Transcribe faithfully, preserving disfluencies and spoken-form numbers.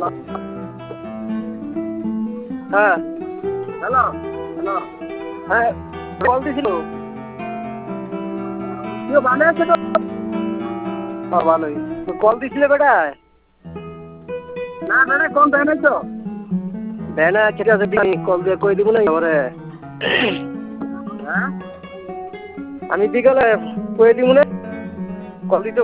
হ্যাঁ hello hello হ্যাঁ call দিছিল কেউ ভালো আছে তো? হ্যাঁ ভালোই তো কল দিছিলে বেটায় না না কোন ভ্যান তো? ভ্যানা ঠিক আছে কল দিয়ে কই দিব না এবারে হ্যাঁ আমি বিকালে কই দিব না কল দিতে